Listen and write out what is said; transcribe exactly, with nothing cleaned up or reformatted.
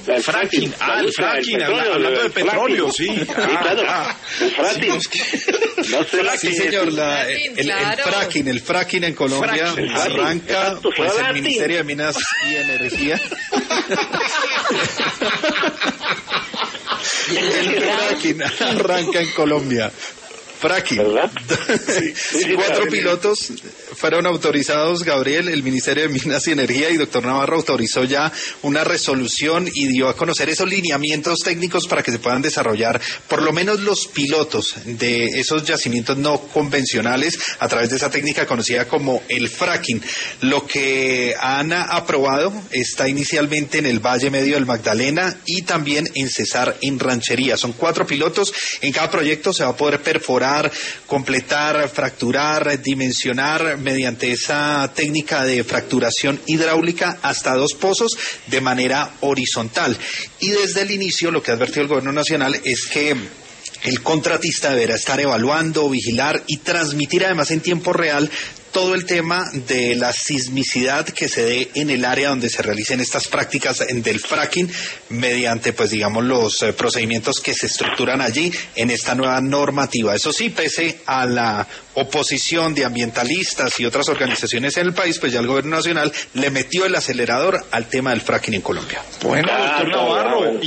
El fracking, ah, el fracking, habla, hablando de petróleo, sí. Sí, Ah, claro, ah, el fracking. sí, es que... No sé la Sí, que- señor, la, el, Fracking, el claro. fracking, el fracking en Colombia Fracking, arranca exacto, pues el fracking. Ministerio de Minas y Energía. El fracking arranca en Colombia. Fracking. ¿Verdad? Sí, sí, cuatro claro. pilotos fueron autorizados, Gabriel, el Ministerio de Minas y Energía, y doctor Navarro autorizó ya una resolución y dio a conocer esos lineamientos técnicos para que se puedan desarrollar por lo menos los pilotos de esos yacimientos no convencionales a través de esa técnica conocida como el fracking. Lo que han aprobado está inicialmente en el Valle Medio del Magdalena y también en Cesar, en Ranchería. Son cuatro pilotos. En cada proyecto se va a poder perforar, completar, fracturar, dimensionar mediante esa técnica de fracturación hidráulica hasta dos pozos de manera horizontal. Y desde el inicio lo que ha advertido el Gobierno Nacional es que el contratista deberá estar evaluando, vigilar y transmitir además en tiempo real todo el tema de la sismicidad que se dé en el área donde se realicen estas prácticas del fracking mediante, pues digamos, los eh, procedimientos que se estructuran allí en esta nueva normativa. Eso sí, pese a la oposición de ambientalistas y otras organizaciones en el país, pues ya el Gobierno Nacional le metió el acelerador al tema del fracking en Colombia. Bueno, doctor Ah, no, Navarro, bueno.